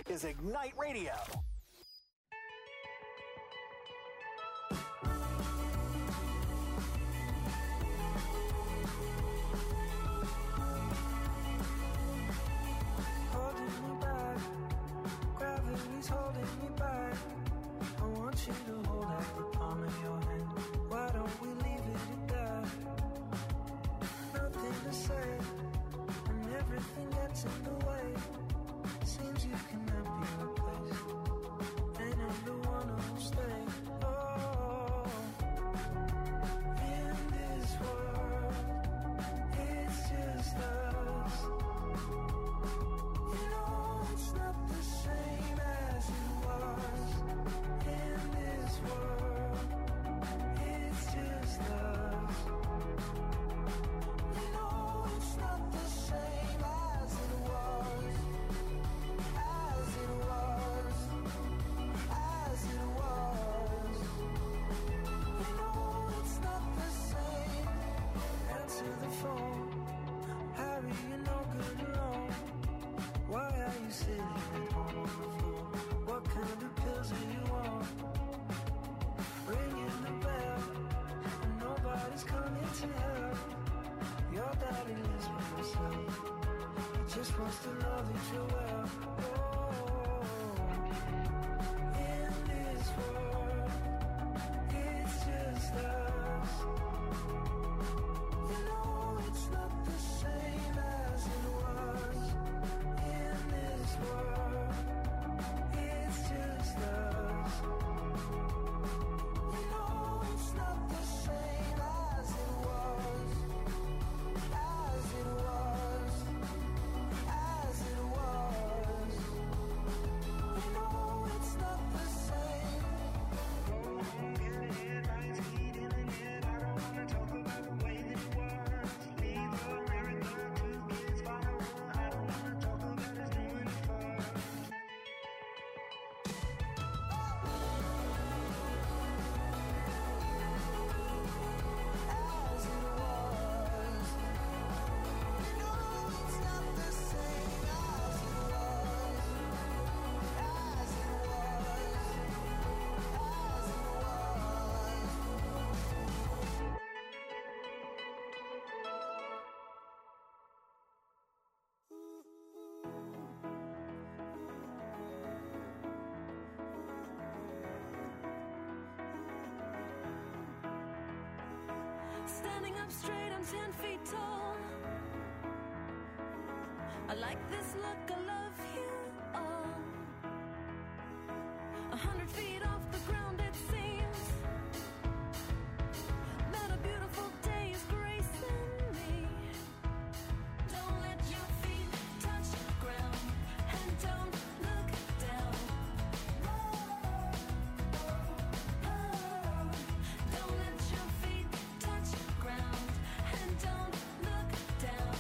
is Ignite Radio. Holding me back, gravity's holding me back. I want you to hold out the palm of your hand. Why don't we leave it at that? Nothing to say, and everything gets in the way. Seems you cannot be replaced, and I'm the one who'll stay. Oh, in this world, it's just us. You know it's not the same as it was. In this world, it's just us. You know it's not the same as it was. As it was. As it was. You know it's not the same. Answer the phone. Harry, you're no good alone. Why are you sitting at home on the floor? What kind of pills do you want? Ringing the bell, and nobody's coming to help. Your daddy lives by himself. He just wants to know that you're well. Oh, in this world, it's just us. You know it's not the same as it was. In this world, it's just us. You know it's not the same as it was. As it was. As it was. You know it's not the same. Go home, get the headlines, heat in the net. I don't wanna talk about the way that it was. Leave America, 2 kids following. I don't wanna talk about us doing it first. As it was. You know it's not the same as it was. As it was. As it Standing up straight, I'm 10 feet tall. I like this look, I love you all. 100 feet off the ground, it seems that a beautiful day is gracing me. Don't let your feet touch ground, and don't look down. Don't let your feet touch ground, and don't look down.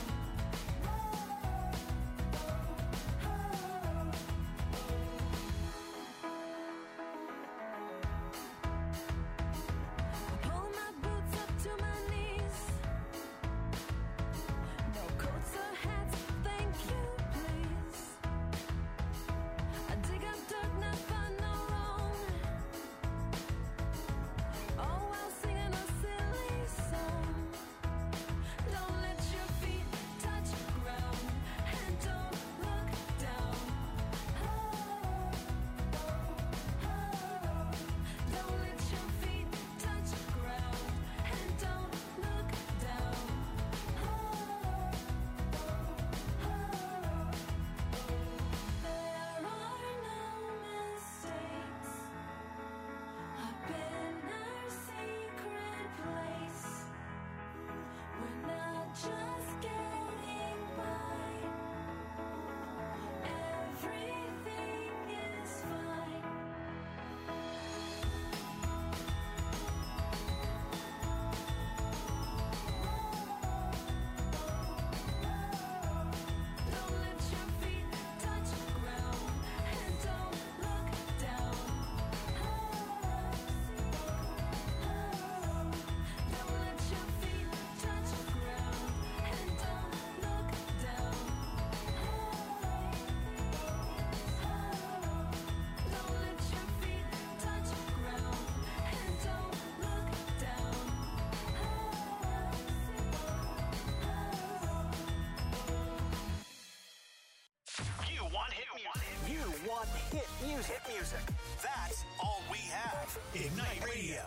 Music. Hit music. That's all we have. Ignite Radio.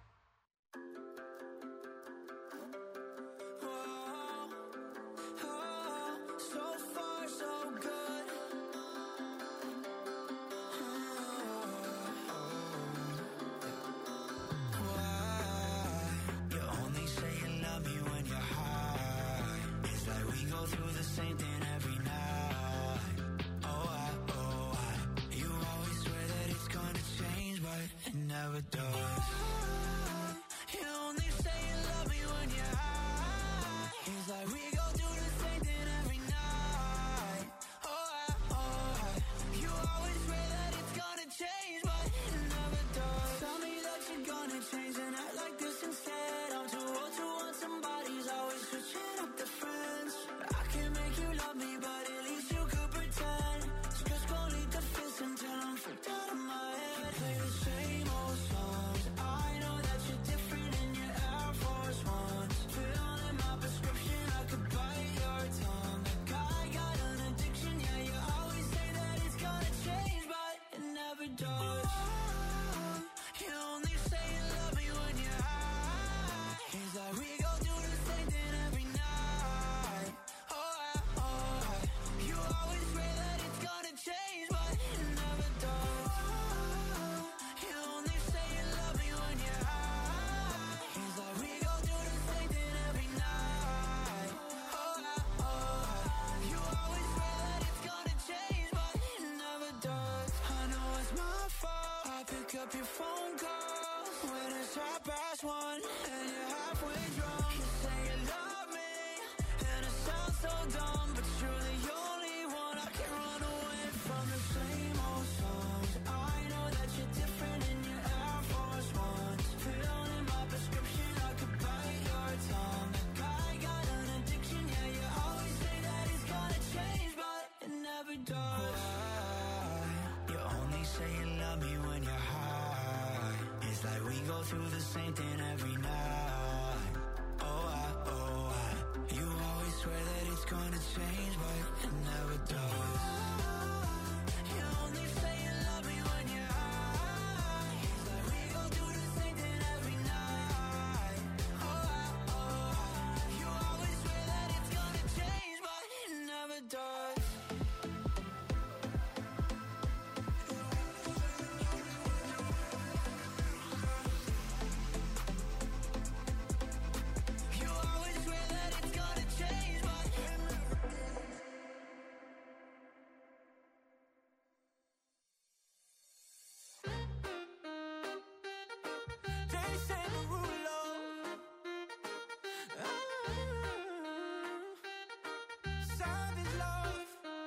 So far, so good. Why? You only say you love me when you're high. It's like we go through the same thing every night. Oh, I. You always swear that it's gonna change, but it never does. You only say you love me when you're high. It's like we go through the same thing every night. Oh, I. You always swear that it's gonna change, but it never does. Tell me that you're gonna change and act like this instead. I'm too old to want somebody's always switching up the friends. I can't make you love me, but at least you could pretend. So just go lead the fist until I'm freaked out of my head. Play the same old songs. I know that you're different in your Air Force Ones. Fill in my prescription, I could bite your tongue. Like I got an addiction, yeah, you always say that it's gonna change, but it never does. You only say you love me when you're high. It's like we go through the same thing every night. Oh, I. You always swear that it's gonna change, but it never does. You only say you love me when you're high. It's like we go through the same thing every night. Oh, you always swear that it's gonna change, but it never does. I know it's my fault. I pick up your phone calls when it's 1:30 and you're halfway drunk. You say you love me, and it sounds so dumb, but you're the only one I can run away from. The same old songs. I know that you're different in your Air Force Ones. Fill in my prescription, I could bite your tongue. Like I got an addiction, yeah, you always say that it's gonna change, but it never does. You only say you love me when you're high. It's like we go through the same thing every night. Oh, I. You always swear that it's gonna change, but it never does. You only say you love me when you're high. It's like we go through the same thing every night. Oh, you always swear that it's gonna change, but it never does. You always swear that it's gonna change, but Jason Derulo. Savage love.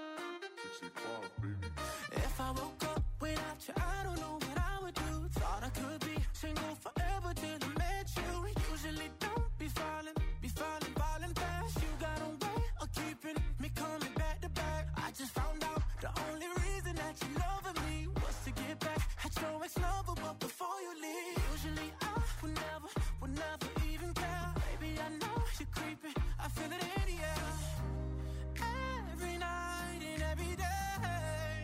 If I woke up without you, I don't know what I would do. Thought I could be single forever till I met you. Usually don't be falling fast. You got a way of keeping me coming back to back. I just found out the only reason that you loving me was to get back at your ex-lover, but before you leave, usually I would never even care. Baby, I know you're creeping, I feel it in the air. Every night and every day,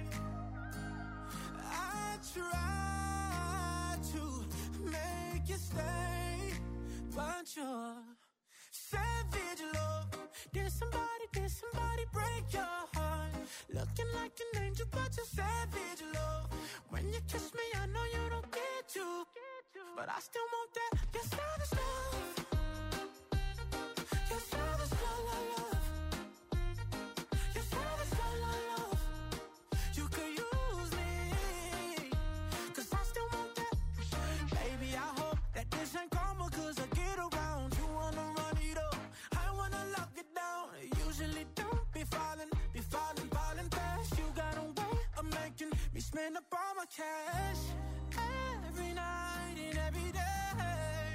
I try to make you stay, but you're savage love. Did somebody break your heart? Looking like an angel, but you're savage love. When you kiss me, I know you don't get to, but I still want that. You're savage love. You're savage love, love. You're savage love, love. You could use me, 'cause I still want that. Baby, I hope that this ain't karma, 'cause I get around. You wanna run it up, I wanna lock it down. Usually don't be falling fast. You got a way of making me spend up all my cash. Every night and every day,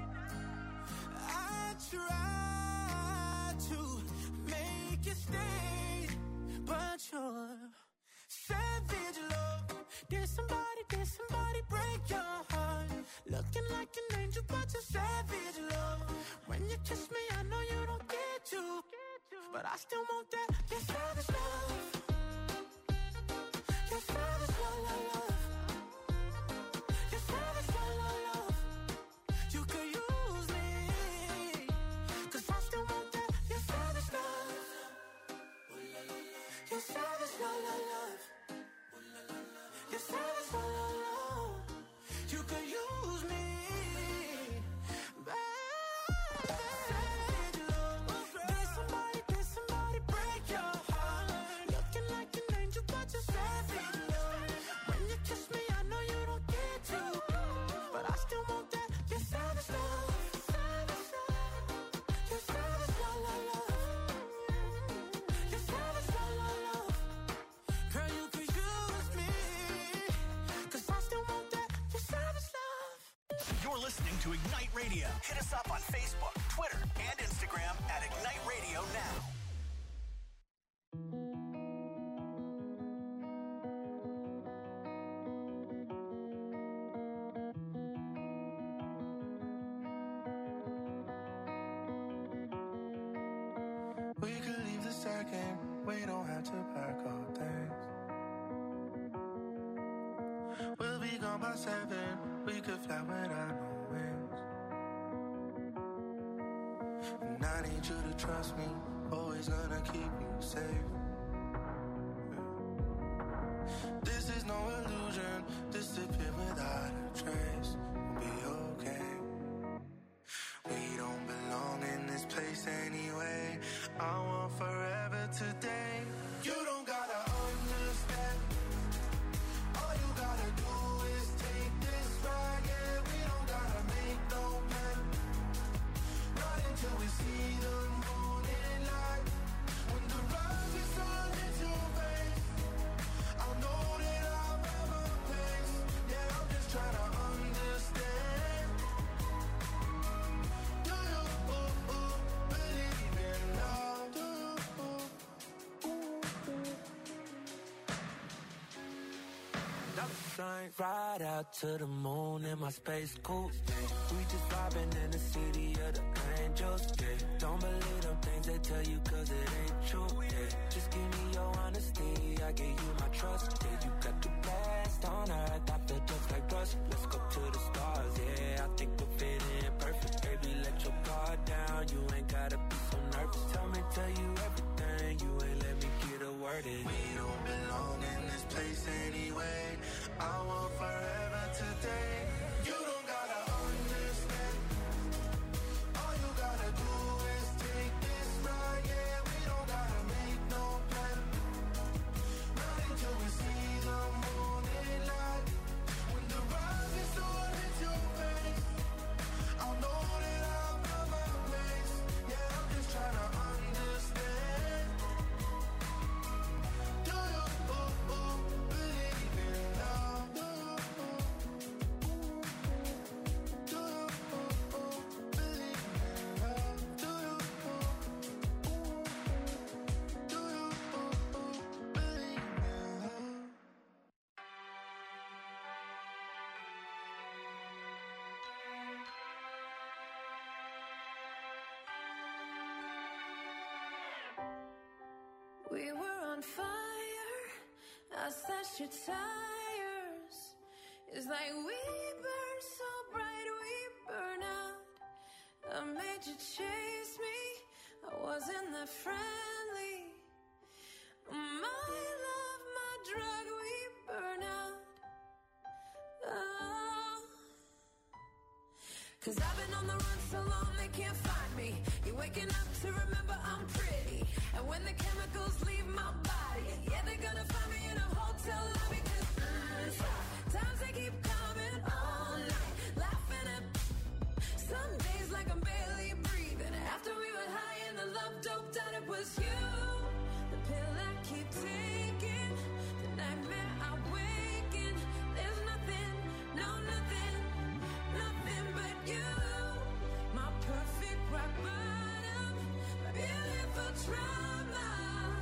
I try to make you stay, but you're savage love. Did somebody break your heart? Looking like an angel, but you're savage love. When you kiss me, I know you don't get to, but I still want that. You're savage love. You're savage love. Your savage love, love, love. Your savage love, love, love. You could use me, baby. Savage love. Did somebody break your heart? Looking like an angel, but you're savage love. When you kiss me, I know you don't get to, but I still want that. Your savage love, savage love. Your savage love, love, love. Your savage love, love, love. Girl, you could use me, 'cause I still want that. Your savage love. You're listening to Ignite Radio. Hit us up on Facebook, Twitter, and Instagram at Ignite Radio Now. We could leave the second. We don't have to pack all things. We'll be gone by 7. We could fly without no wings. And I need you to trust me. Always gonna keep you safe. This is no illusion. Disappear without a trace. We'll be okay. We don't belong in this place anyway. I want forever today. You don't gotta understand. All you gotta do is take this ride. Yeah, we don't gotta make no plan. Not until we see the morning light. When the rise is on into your face, I'll know that I'll have a place. Yeah, I'm just trying to understand. Do you believe in love? Do Ride out to the moon in my space coupe. We just vibing in the city of the angels. Yeah. Don't believe them things they tell you 'cause it ain't true. Yeah. Just give me your honesty, I give you my trust. Yeah, you got the best on earth, I feel just like rust. Let's go to the stars, yeah, I think we'll fit in perfect. Baby, let your guard down, you ain't gotta be so nervous. Tell you everything, you ain't let me get a word in. We don't belong in this place anyway. I want forever today. You don't gotta understand. All you gotta do is take this ride. Yeah, we don't gotta make no plan. Not until we see the morning light. When the rise is on into your face, I'll know that I'll have my place. Yeah, I'm just trying to understand. Do you believe in love? Do you believe in love? Do you believe in love? We were on fire. I slashed your tires. It's like we burn so bright, we burn out. I made you chase me. I wasn't that friendly. My love, my drug, we burn out. Oh. 'Cause I've been on the run so long they can't find me. You're waking up to remember I'm pretty. And when the chemicals leave my body, yeah, they're gonna find me in a hotel lobby. 'Cause times they keep coming all night. Laughing at some days like I'm barely breathing. After we were high and the love doped out, it was you. The pill I keep taking, the nightmare I wake in. There's nothing, no nothing, nothing but you. My perfect rock bottom, my beautiful trauma.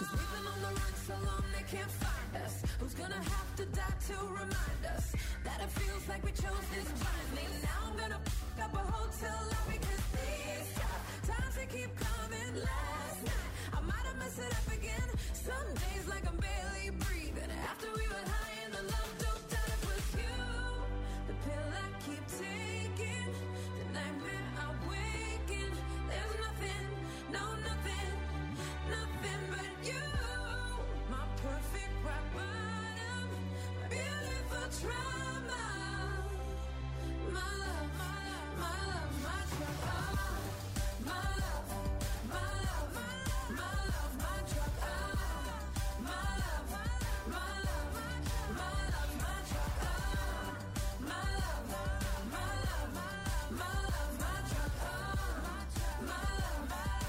'Cause we've been on the run so long they can't find us. Who's gonna have to die to remind us that it feels like we chose this blindly? Now I'm gonna f*** up a hotel lobby 'cause these times they keep coming. Last night I might have messed it up again. Some days like I'm barely breathing. After we were high and the love doped out, it was you. The pill I keep taking, the nightmare I wake in. There's nothing, no nothing, nothing but you. My perfect rock bottom, my beautiful trauma. My love, my love, my love, my drug. Oh, my love, my love, my love, my drug. Oh, my love, my love, my love, my drug. Oh, my love, my love, my love, my drug. Oh, my love,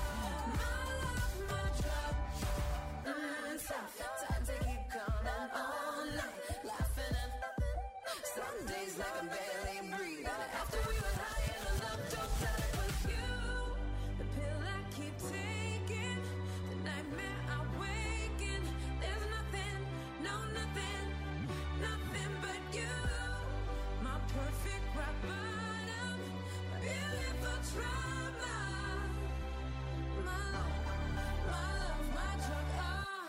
my drug. Sometimes they keep coming all night, laughing at nothing. Some days like I'm barely breathing. After we were high and the love doped out, it was you. The pill I keep taking, the nightmare I wake in. There's nothing, no nothing, nothing but you. My perfect rock bottom, my beautiful trauma. My love, my drug. Oh.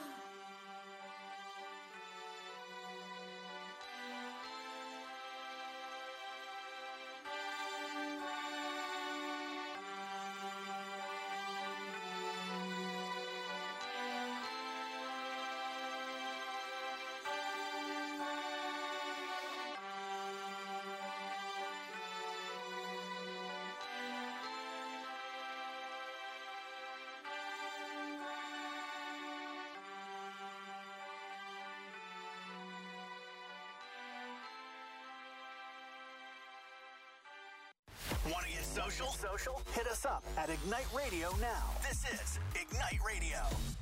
Want to get social? Hit us up at Ignite Radio now. This is Ignite Radio.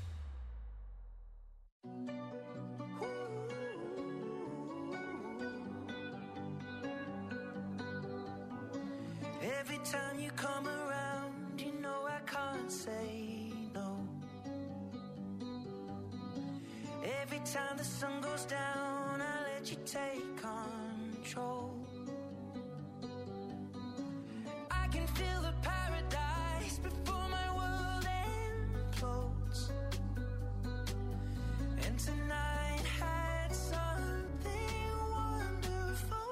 Every time you come around, you know I can't say no. Every time the sun goes down, I let you take control. I can feel the paradise before my world implodes. And tonight had something wonderful.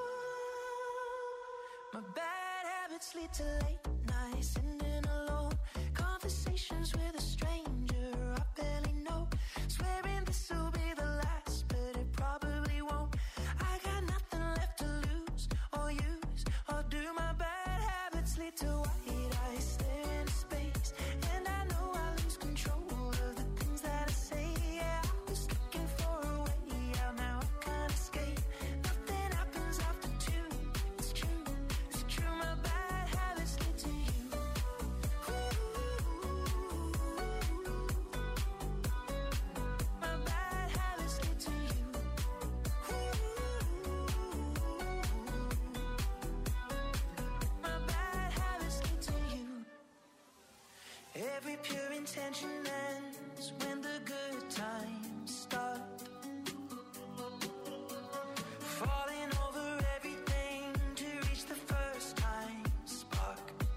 My bad habits lead to late nights, sitting alone. Conversations with a stranger I barely know. Swearing this will be the last, but it probably won't. I got nothing left to lose or use or do. My bad habits lead to white eyes stare into space, and I know I lose control of the things that I say. Yeah, I was looking for a way out, now I can't escape. Nothing happens after two. It's true, it's true. My bad habits lead to you. My bad habits lead to you. My bad habits lead to you. Every pure intention ends when the good times start. Falling over everything to reach the first time spark.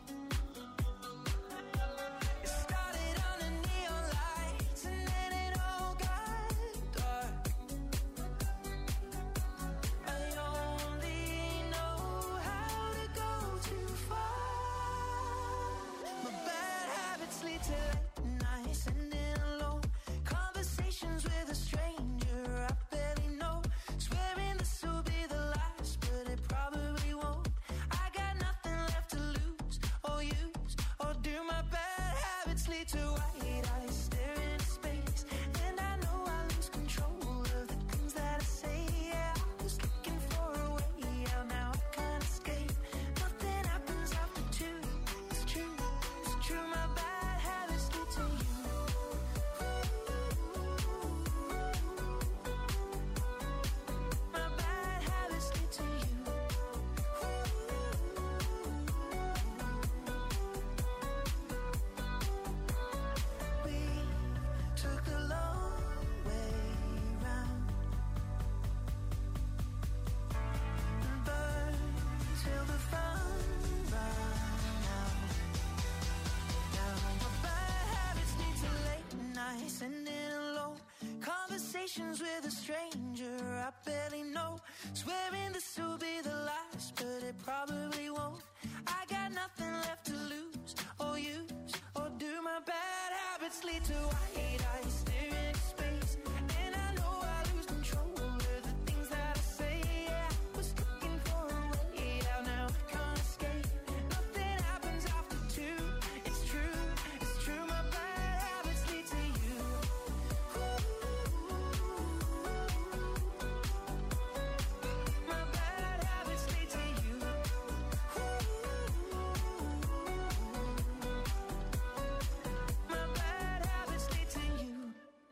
It started under neon lights and then it all got dark. I only know how to go too far. My bad habits lead to late nights, sitting alone. Conversations with a stranger I barely know. Swearing this will be the last, but it probably won't. I got nothing left to lose or use or do. My bad habits lead to white eyes staring into space, and I know I lose control of the things that I say. Yeah, I was looking for a way out, now I can't escape. Nothing happens after two. It's true, it's true. My bad habits lead to you. My bad habits lead to you. We conversations with a stranger I barely know, swearing this will be the last, but it probably won't. I got nothing left to lose or use, or do my bad habits lead to white eyes staring at space? And I know I lose control of the things that I say. Yeah, I was looking for a way out, now I can't escape. Nothing happens after two. It's true, my bad habits lead to you. My bad habits lead to you. My bad habits lead to you.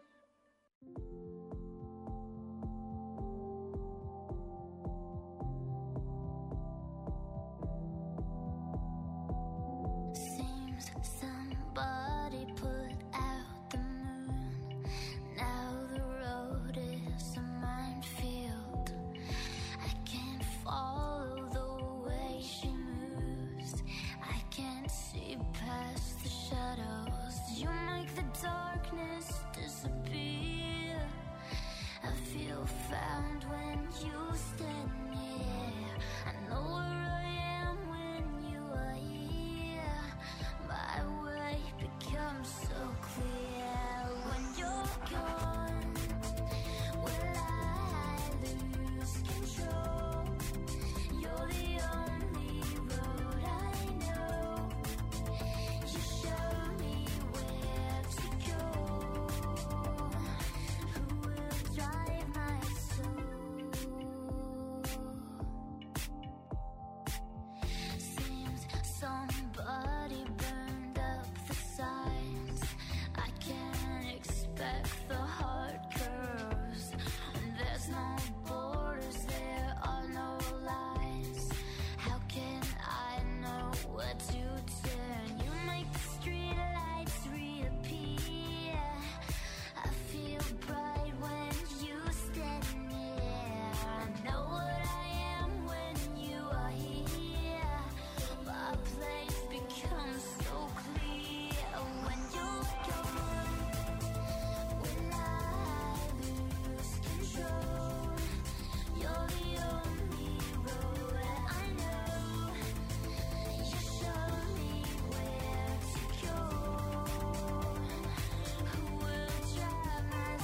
Seems somebody put out the moon. Now the road is a minefield. I can't follow the way she moves. I can't see past the shadows. You make the darkness disappear. I feel found when you stand near. I know where I am when you are here. My way becomes so clear when you're gone. Will I lose control? You're the only road I know. You show me where to go. Who will drive my soul? Seems somebody burned up the signs. I can't expect the hard curves. There's no borders, there are no lines. How can I know where to turn? You make the street lights reappear. I feel bright when you stand near. I know what I am when you are here. My place becomes so clear when you're gone. Will I lose control? You're the only road I know. You show me where to go. Who will drive my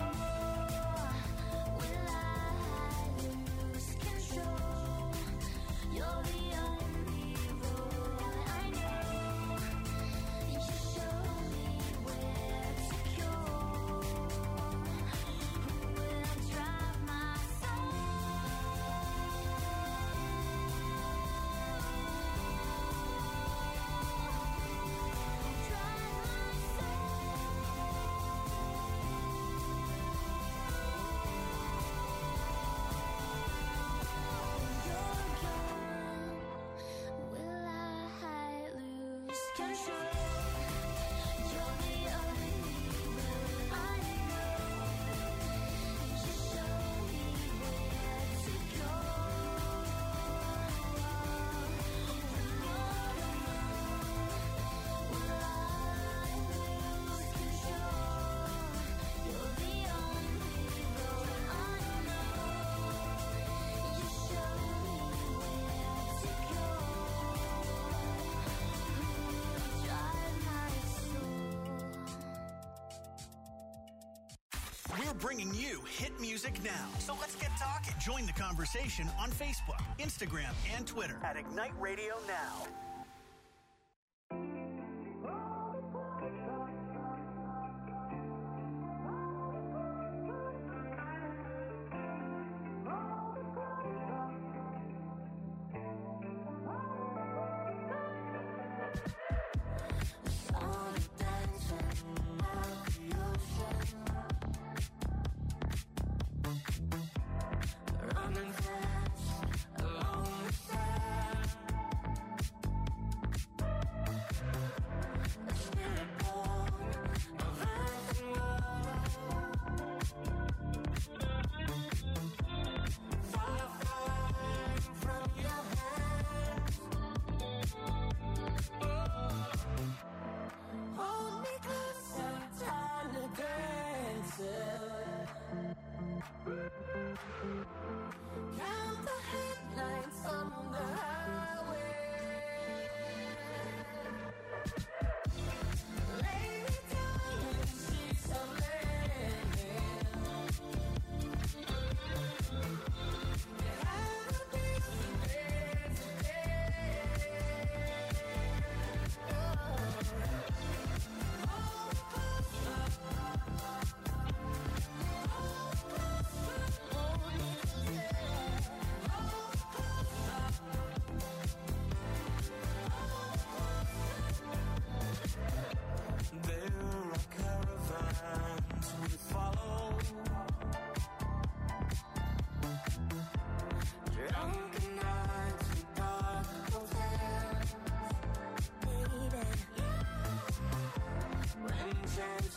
soul? Will I lose control? You're the only road I know. You show me where to go. Who will drive my soul? Will I lose control? You're the only road I know. You show me where to go. Will I lose control? You're the only road I know. You show me where to go. Drive my soul. We're bringing you hit music now. So let's get talking. Join the conversation on Facebook, Instagram, and Twitter at Ignite Radio Now. Sun dancing at the ocean, running fast along the sand.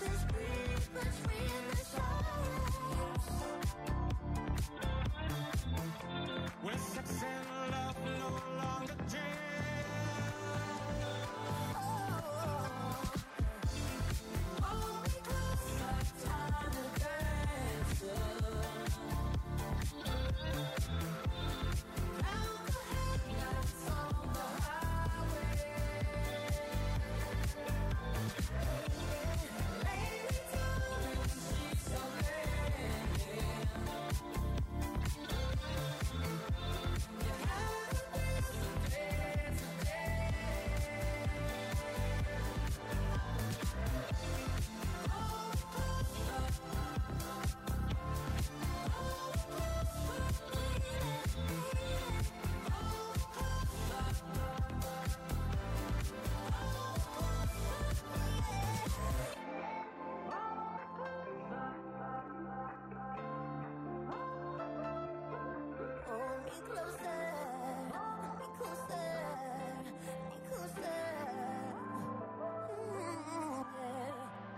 voices breathe between the silence. When sex and love no longer hold me closer, time to dance. Round the headlights on the highway. Lady darling, she's so ready. You have to dance today. Hold me closer, me closer, me closer. Yeah.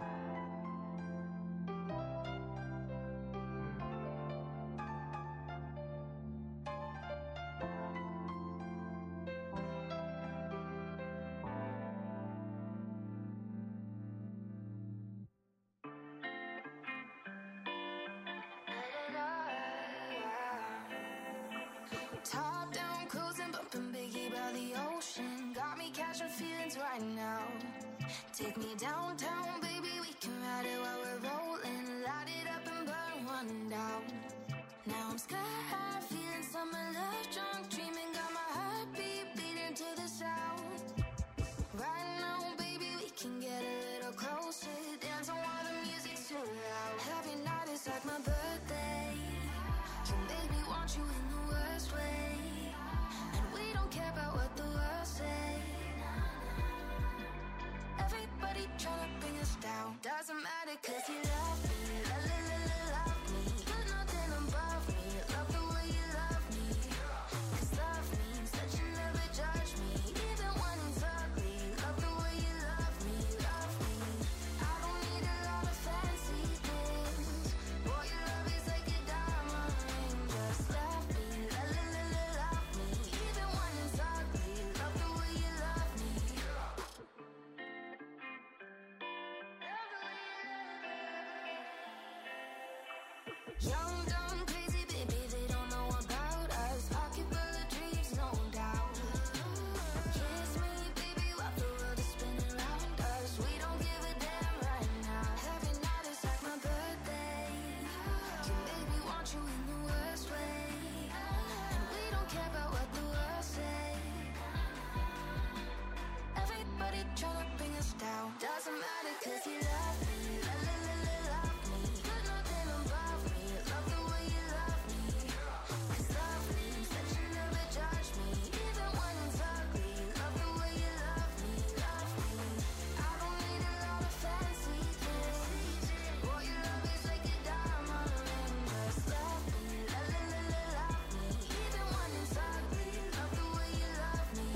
Top down, cruising, bumping Biggie by the ocean. Got me catching feelings right now. Take me downtown, baby, we can ride it while we're rolling. Light it up and burn one down. Now I'm sky high, feeling summer love, drunk, dreaming. Got my heartbeat beating to the sound. Right now, baby, we can get a little closer. Dance on while the music's too loud. Every night is like my birthday. Can baby want you in the worst way. And we don't care about what the world say. Everybody tryna bring us down. Doesn't matter cause you love me. Love me. Put nothing above me. Love the way you love me. Cause love means that you never judge me. Even when it's ugly. Love the way you love me. Love me. I don't need a lot of fancy things. Boy, your love is like a diamond ring. Just love me. Love me. Even when it's ugly. Love the way you love me. Young, dumb, crazy, baby, they don't know about us. Pocket full of dreams, no doubt. Kiss me, baby, while the world is spinning around us. We don't give a damn right now. Every night is like my birthday. Can baby want you in the worst way. And we don't care about what the world say. Everybody tryna bring us down. Doesn't matter cause you love me. Love me. Put nothing above me. Love the way you love me. Cause love means that you never judge me. Even when it's ugly. Love the way you love me. Love me. I don't need a lot of fancy things. Boy, your love is like a diamond ring. Just love me. Love me. Even when it's ugly. Love the way you love me.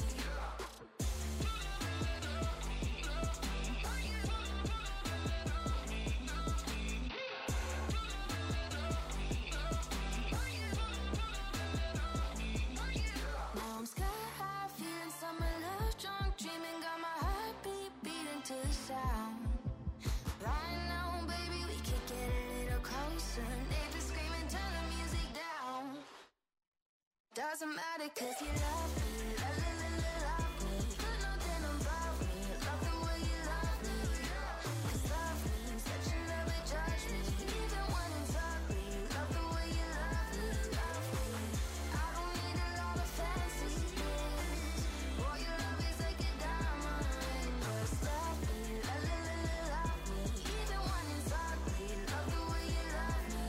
Now I'm sky high, feeling summer love, drunk, dreaming. Got my heartbeat beating to the sound. Right now, baby, we could get a little closer. Neighbors screaming, turn the music down. Doesn't matter cause you love me. Love me. Put nothing above me. Love the way you love me. Cause love means that you never judge me. Even when it's ugly. Love the way you love me. Love me. I don't need a lot of fancy things. Boy, your love is like a diamond ring. Just love me. Love me. Even when it's ugly. Love the way you love me.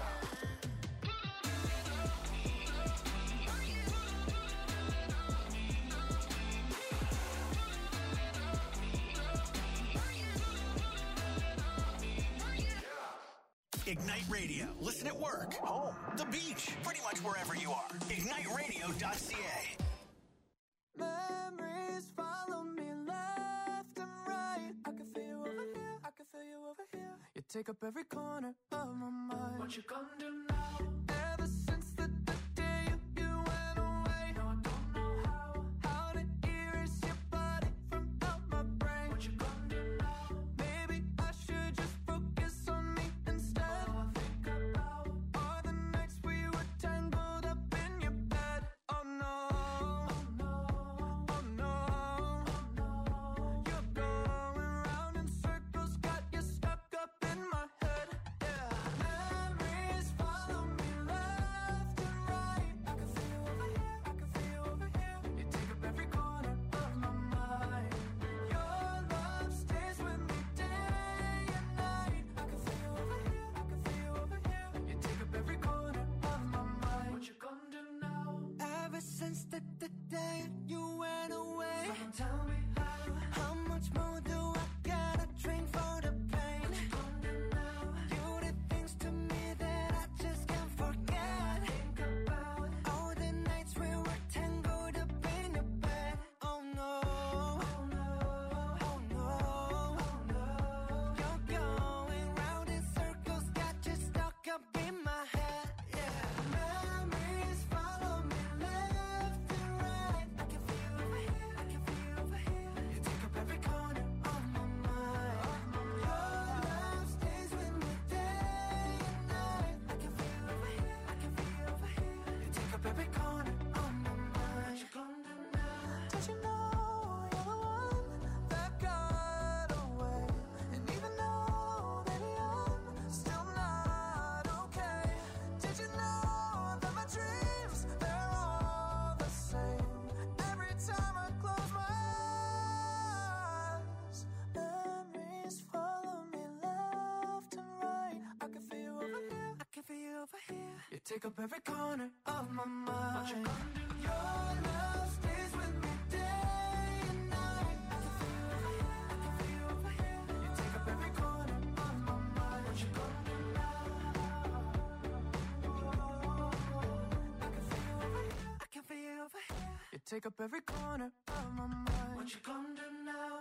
Ignite Radio. Listen at work, home, the beach, pretty much wherever you are. IgniteRadio.ca. Memories follow me left and right. I can feel you over here. I can feel you over here. take up every corner of my mind. What you gonna do now? Ever since the day you went away, no, I don't know how to erase your body from out my brain. What you gonna do now? Maybe I should just focus on me instead. All I think about are the nights we were tangled up in your bed. Oh no, oh no, oh no, oh no. You're going round in circles, got you stuck up in my head. Yeah, memories follow me left and right. I can feel you over here, I can feel you over here. You take up every corner of my mind. Your love stays with me day and night. I can feel you over here, I can feel you over here. You take up every corner of my mind. What you gonna do now? Ever since the day you went away, someone tell me how much more do I gotta drink for the pain? What you gonna do now? You did things to me that I just can't forget. Think about all the nights we were tangled up in your bed. Oh no, oh no, oh no, oh no. You're going round in circles, got you stuck up in my head. Yeah, memories follow me left and right. I can feel you over here, I can feel you over here. You take up every corner of my mind. Your love stays with me day and night. I can feel you over here, I can feel you over here. You take up every corner of my mind. What you gonna do now? Did you know you're the one that got away? And even though, baby, I'm still not okay. Did you know that my dreams, they're all the same? Every time I close my eyes, memories follow me left and right. I can feel you over here, I can feel you over here. You take up every corner of my mind. What you gonna do? Your love stays with me day and night. I can feel you over here, I can feel you over here. You take up every corner of my mind. What you gonna do now? I can feel you over here, I can feel you over here. You take up every corner of my mind. What you gonna do now?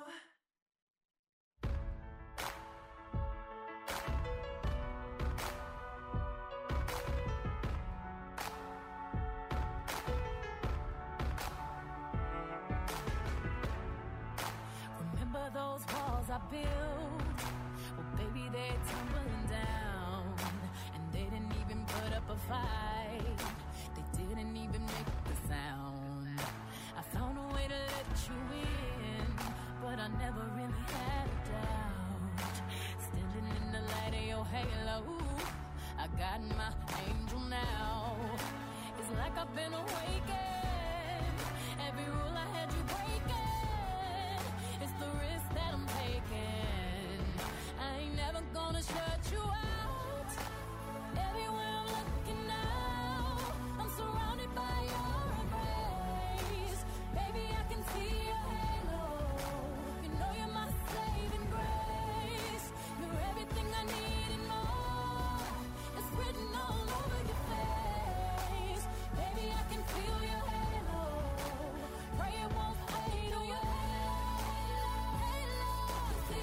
Remember those walls I built? Well, baby, they're tumbling down. And they didn't even put up a fight. They didn't even make the sound. I found a way to let you in, but I never really had a doubt. Standing in the light of your halo, I got my angel now. It's like I've been awakened. Every rule I had you breaking. It's the risk that I'm taking. I ain't never gonna shut you out. Everywhere I'm looking now, I'm surrounded by your embrace. Baby, I can see your halo. You know you're my saving grace. You're everything I need and more. It's written all over your face. Baby, I can feel your halo. Pray it won't fade away. Halo, halo.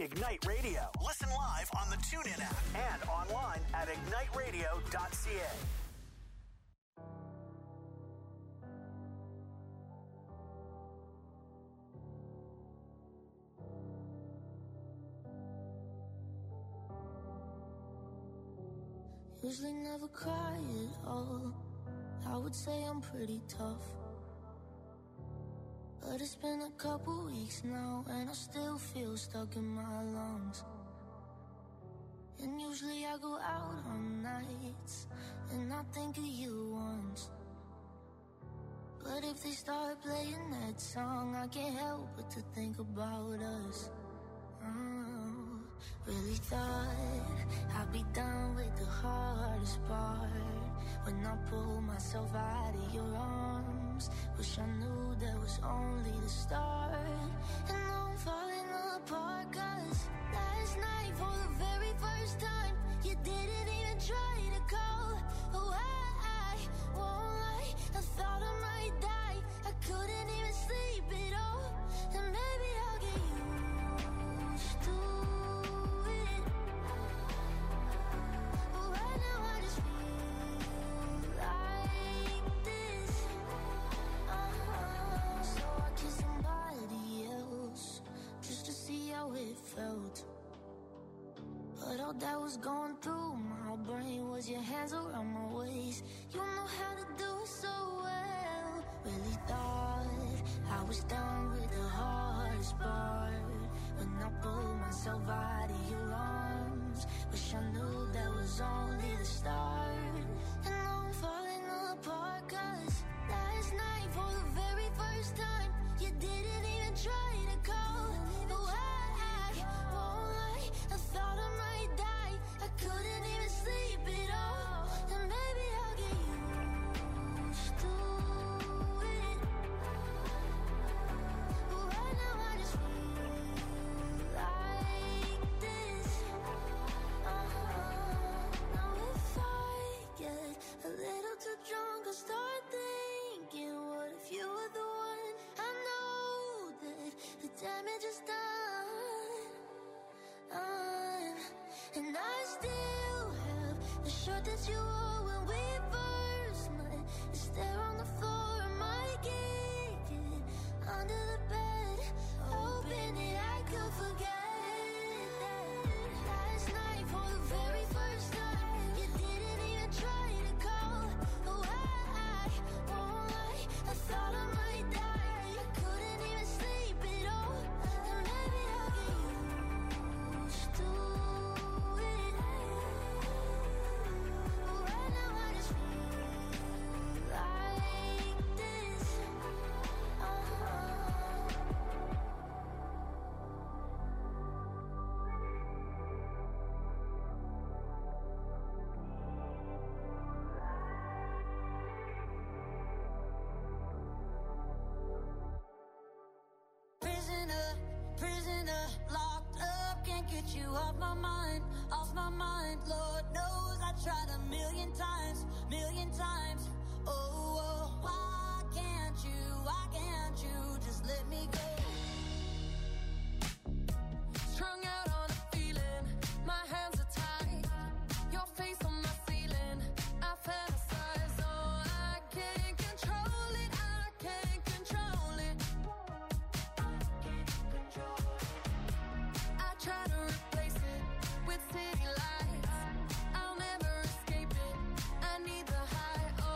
Ignite Radio. Listen live on the TuneIn app and online at igniteradio.ca. Usually never cry at all. I would say I'm pretty tough, but it's been a couple weeks now and I still feel stuck in my lungs. And usually I go out on nights and I think of you once, but if they start playing that song, I can't help but to think about us. Really thought I'd be done with the hardest part when I pulled myself out of your arms. Wish I knew that was only the start. And now I'm falling apart, 'cause last night for the very first time you didn't even try to call. Oh, I won't lie, I thought I might die. I couldn't even sleep at all. And maybe I'll get used to it, but right now I just feel like this. So I kissed somebody else just to see how it felt, but all that was going through my brain was your hands around my waist. You know how to do it so well. Really thought I was done with the hardest part when I pulled myself out of your arms. Wish I knew that was only the start. And now I'm falling apart, 'cause last night for the very first time you didn't even try to call. Oh, I won't lie, I thought I might die. I couldn't even sleep at all. And maybe I'll get used to it, but right now I just feel like this. Now if I get a little too drunk, I'll start thinking, what if you were the one? I know that the damage is done. And I still have the shirt that you wore when we first met. It's there on the floor, I might kick it under the bed, hoping that I could forget that last night for the very first time you didn't even try to call. Oh, I won't lie, I thought I might die. I couldn't even sleep at all. And maybe I'll get used to it, but right now I just feel like this. Prisoner, locked up, can't get you off my mind, Lord knows I tried a million times. Oh, why can't you just let me go? Strung out on a feeling, my hands are tied, your face on my ceiling, I fantasize, oh, I can't control it, I try to replace it with city lights, I'll never escape it, I need the high, oh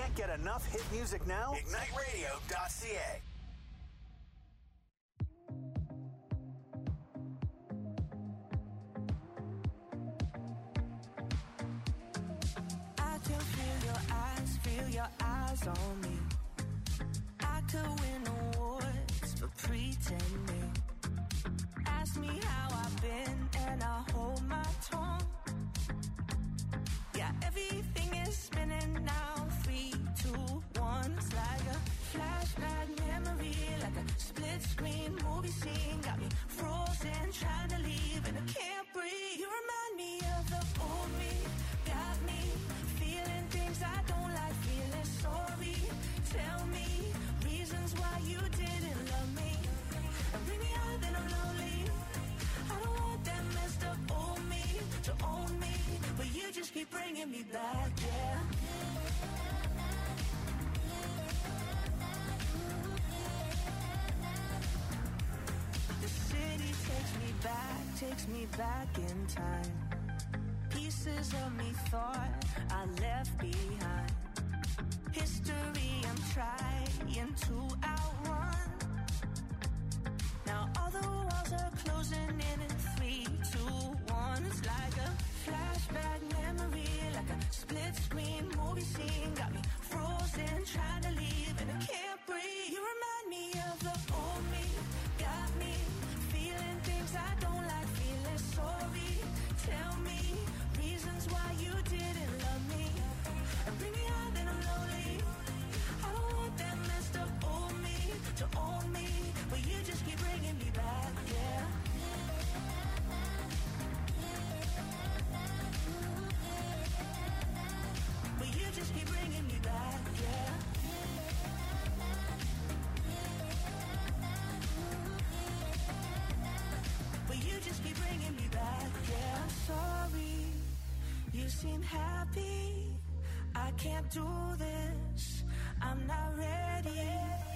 Can't get enough hit music now? IgniteRadio.ca. I can feel your eyes on me. I could win awards for pretending. Ask me how I've been and I hold my tongue. Yeah, everything is spinning now. 3, 2, 1. It's like a flashback memory, like a split screen movie scene. Got me frozen, trying to leave and I can't breathe. You remind me of the old me. Got me feeling things I don't like, feeling sorry. Tell me reasons why you didn't love me. And bring me out then I'm lonely. I don't want that messed up old me to own me, but you just keep bringing me back, yeah. The city takes me back in time. Pieces of me thought I left behind. History I'm trying to outrun. Now all the walls are closing in 3, 2, 1. It's like a flashback memory, like a split screen movie scene. Got me frozen, trying to leave and I can't breathe. You remind me of the old me. Got me feeling things I don't like, feeling sorry. Tell me reasons why you didn't love me. And bring me out then I'm lonely. I don't want that messed up old me to own me, but you just keep bringing me back, yeah. But you just keep bringing me back, yeah. But you just keep bringing me back, yeah. I'm sorry, you seem happy. I can't do this, I'm not ready.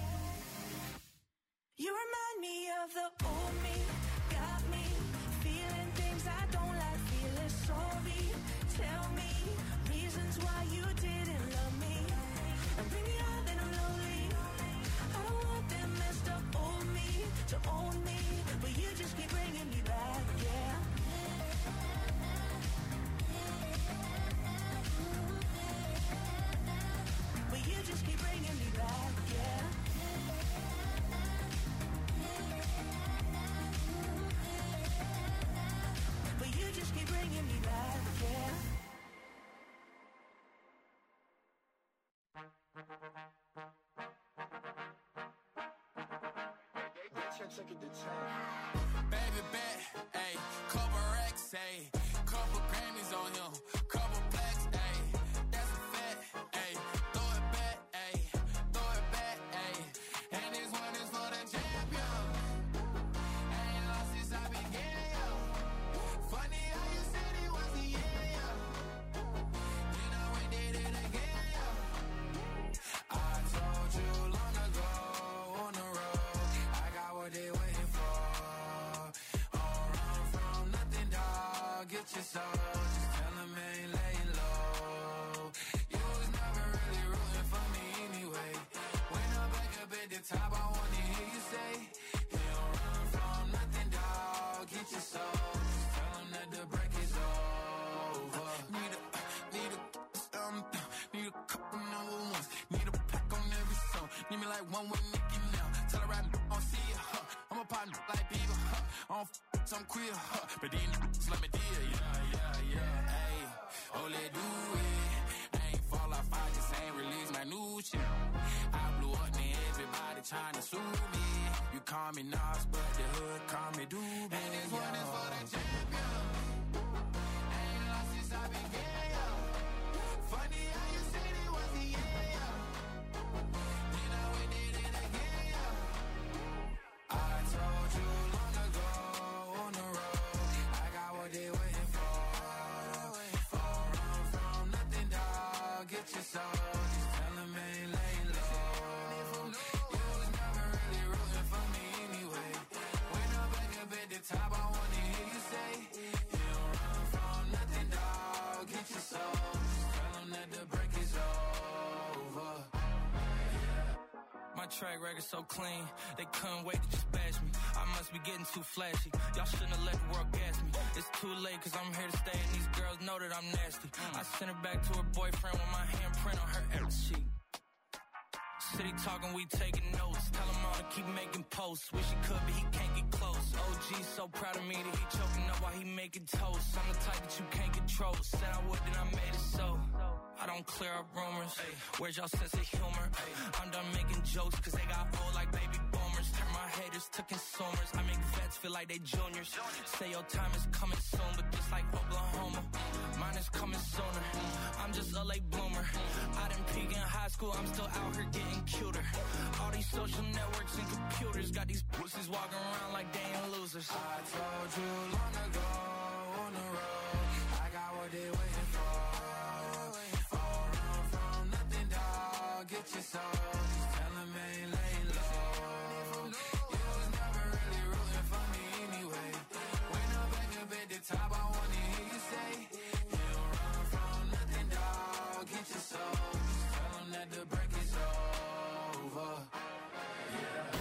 You remind me of the old me. Got me feeling things I don't like, feeling sorry. Tell me reasons why you didn't love me. And bring me out then I'm lonely. I don't want that messed up old me to own me, but you just keep bringing me back, yeah. But you just keep bringing me back, yeah. But you just keep bringing me back, yeah. Baby bet, ayy, couple racks, ayy, couple Grammys on him, couple plaques, ayy, that's a fact, ayy, throw it back, ayy, and this one is for the champion. Ain't lost since I began, yo. Funny how you said it was the end, yo. Then I went did it again, yo. I told you long ago on the road, I got what they waiting for. Don't run from nothing, dog. Get your soul. Just tell them ain't laying low. You was never really rooting for me anyway. When I'm back up at the top, I wanna hear you say, you don't run from nothing, dog. Get your soul. Just tell them that the break is over. Need a couple number ones. Need a pack on every song. Need me like one with Nicki now. Tell her right now, I'll see ya, huh. I'm a partner like Bieber, huh. I don't I'm queer, huh. But then let me deal, yeah, ayy. Oh, let's do it. I ain't fall off, I just ain't release my new shit. I blew up, and everybody trying to sue me. You call me Nas, but the hood call me Doobie. And this one is for the champion. Ain't lost since I began, yo. Funny how you said it was the end, yo. Then I went did it again, yo. I told you long ago on the road, I got what they waiting for. Don't run from nothing, dog. Get your soul. Just tell them ain't laying low. You was never really rooting for me anyway. When I'm back up at the top, I wanna hear you say, you don't run from nothing, dog. Get your soul. Just tell them that the break is over. track record so clean, they couldn't wait to just bash me. I must be getting too flashy. Y'all shouldn't have let the world gas me. It's too late cause I'm here to stay and these girls know that I'm nasty. I sent her back to her boyfriend with my handprint on her ass sheet. City talking, we taking notes. Tell him all to keep making posts. Wish he could, but he can't get close. OG so proud of me that he choking up while he making toast. I'm the type that you can't control. Said I would, then I made it so. I don't clear up rumors. Where's y'all sense of humor? I'm done making jokes cause they got old like baby boomers. Turn my haters to consumers. I make vets feel like they juniors. Say your time is coming soon, but just like Oklahoma, mine is coming sooner. I'm just a late bloomer. I didn't peak in high school, I'm still out here getting cuter. All these social networks and computers got these pussies walking around like they ain't losers. I told you long ago on the road, I got what they waiting for. All run from nothing, dog. Get your soul. Just tell them ain't laying low. You was never really rooting for me anyway. When I'm back up at the top, I wanna hear you say, you don't run from nothing, dog. Get your soul. Just tell them that the break is over. Yeah.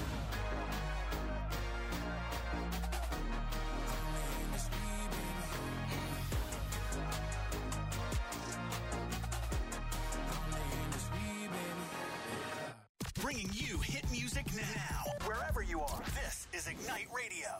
Bringing you hit music now, wherever you are. This is Ignite Radio.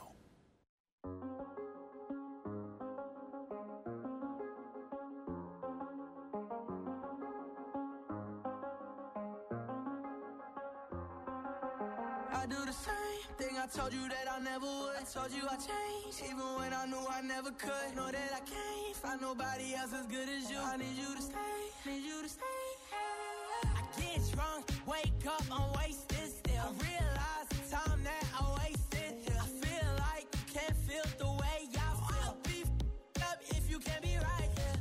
I do the same thing I told you that I never would. I told you I changed, even when I knew I never could. Know that I can't find nobody else as good as you. I need you to stay, need you to stay. I get drunk, wake up, I'm wasted still. I realize the time that I wasted here. I feel like you can't feel the way I feel. I'll be f***ed up if you can't be right here.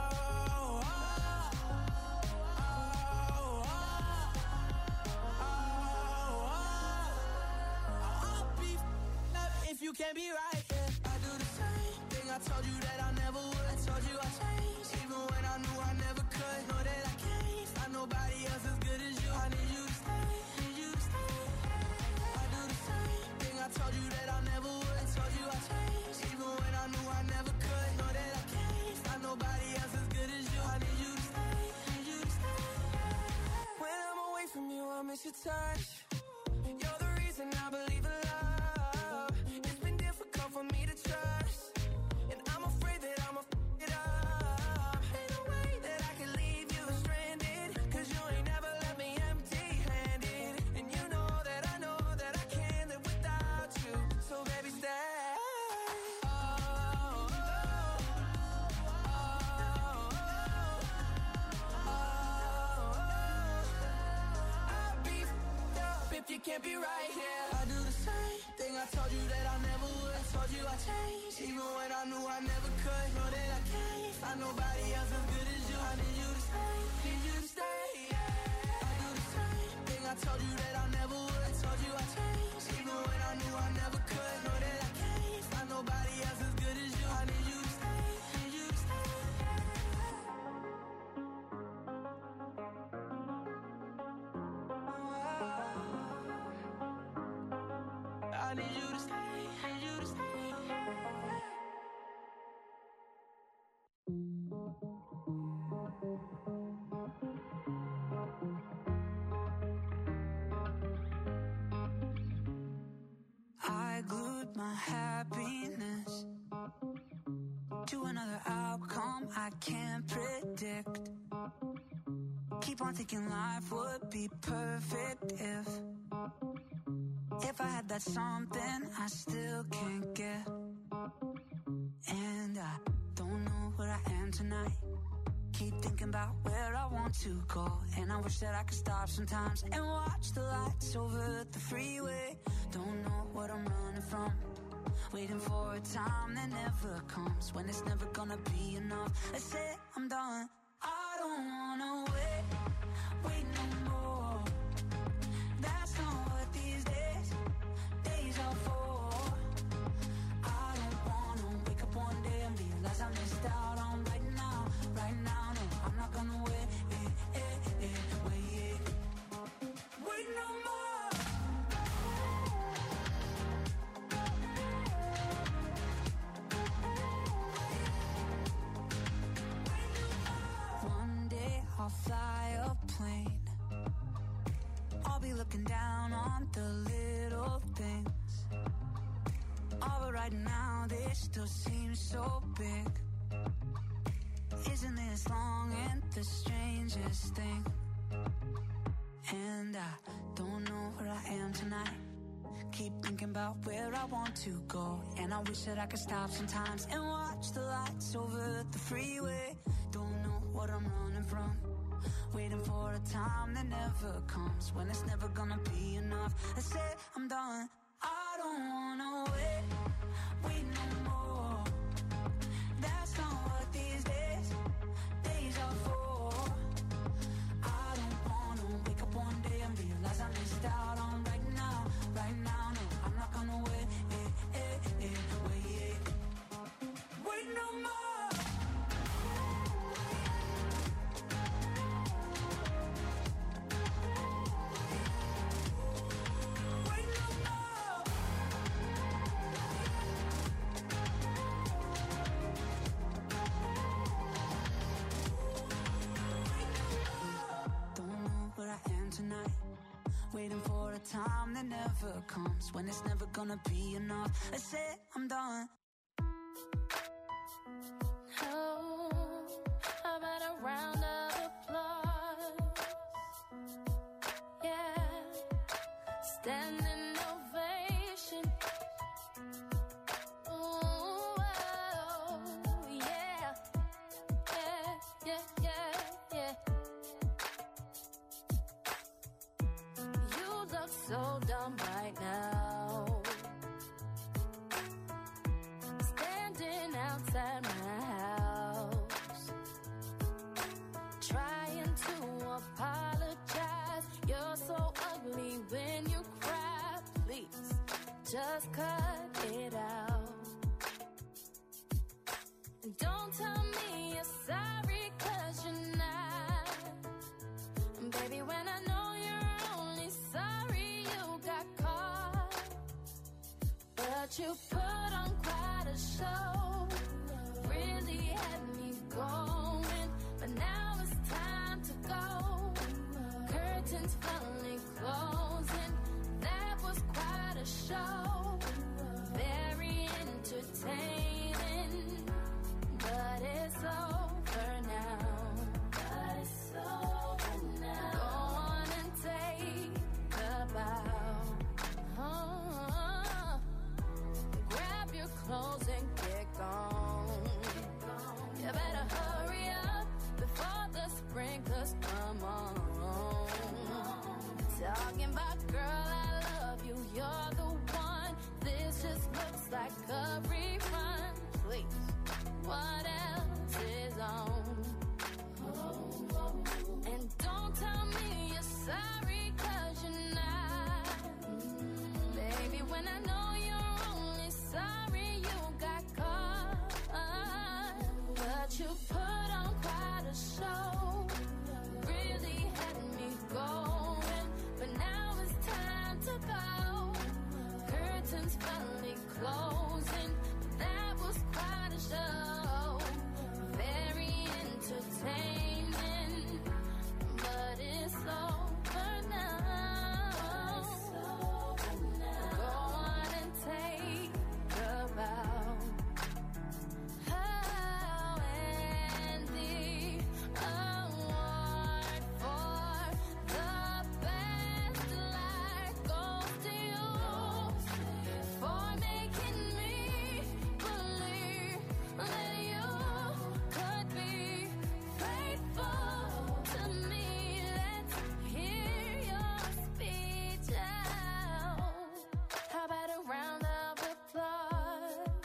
If you can't be right, yeah. I do the same thing I told you that I never would. I told you I changed, even when I knew I never could. Know that I can't find nobody else as good as you. I need you to stay, need you to stay. I do the same thing I told you that I never would. I told you I changed, even when I knew I never could. Know that I can't find nobody else as good as you. I need you to stay, need you to stay. When I'm away from you, I miss your touch. You're the reason I believe in love. For me to trust, and I'm afraid that I'ma f*** it up. Ain't no way that I can leave you stranded, cause you ain't never left me empty-handed. And you know that I can't live without you. So baby, stay. I'll be f***ed up if you can't be right here. I do the same thing I told you that I never would. Told you I changed, even when I knew I never could. Know that I can't find nobody else as good as you. I need you to stay, need you to stay. I do the same thing I told you that I never would. Told you I changed, even when I knew I never could. Know that I can't find nobody else as good as you. I need you to stay, need you to stay. I need you to stay, need you to stay. I glued my happiness to another outcome I can't predict. Keep on thinking life would be perfect if I had that something I still can't get. And I don't know where I am tonight. Keep thinking about where I want to go, and I wish that I could stop sometimes and watch the lights over the freeway. Don't know what I'm running from, waiting for a time that never comes, when it's never gonna be enough. I say I'm done. I don't wanna wait no more. That's not what these days are for. I don't wanna wake up one day and realize I missed out on right now, no, I'm not gonna wait no more. looking down on the little things. Oh, but right now this still seems so big. Isn't this long and the strangest thing? And I don't know where I am tonight. Keep thinking about where I want to go. And I wish that I could stop sometimes and watch the lights over the freeway. Don't know what I'm running from. Waiting for a time that never comes, when it's never gonna be enough. I say I'm done. I don't wanna wait no more. That's not what these days are for. I don't wanna wake up one day and realize I missed out on right now, no, I'm not gonna wait no more. Tonight, waiting for a time that never comes, when it's never gonna be enough. I said I'm done. Oh, how about a round of applause? Yeah, standing ovation. Ooh, oh, yeah, yeah. So dumb right now, standing outside my house, trying to apologize. You're so ugly when you cry. Please, just cut it out. And don't tell me you're sorry, 'cause you're not. And baby, when I know you're only sorry but you put on quite a show, really had me going, but now it's time to go. Curtains finally closing, that was quite a show, very entertaining, but it's over now. Go on and take a bow. Clothes and get gone. You better hurry up before the sprinklers come on. Talking about, girl, I love you, you're the one. This just looks like a rerun. Please, what else is on? And don't tell me you're sorry, 'cause you're not. Baby, when I know you're only sorry you got caught, but you put on quite a show, really had me going, but now it's time to go. Curtains finally closing, that was quite a show, very entertaining, but it's over now. Go on and take a bow. Oh, and the award for the best life goes to you, for making me believe that you could be faithful to me. Let's hear your speech out. How about a round of applause?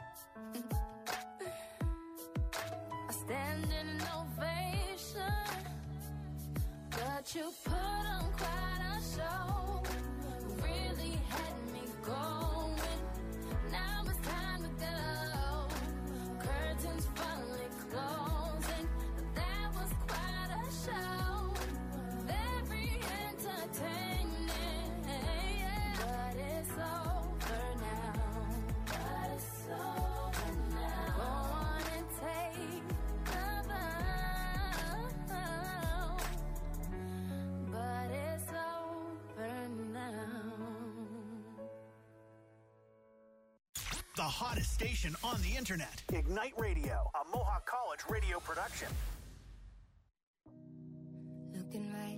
A standing ovation, but you put on quite a show, really had me going, now it's time to go. Curtains finally closing, that was quite a show, very entertaining, but it's over now. Go on and take a bow, but the hottest station on the internet. Ignite Radio, a Mohawk College radio production. Look in my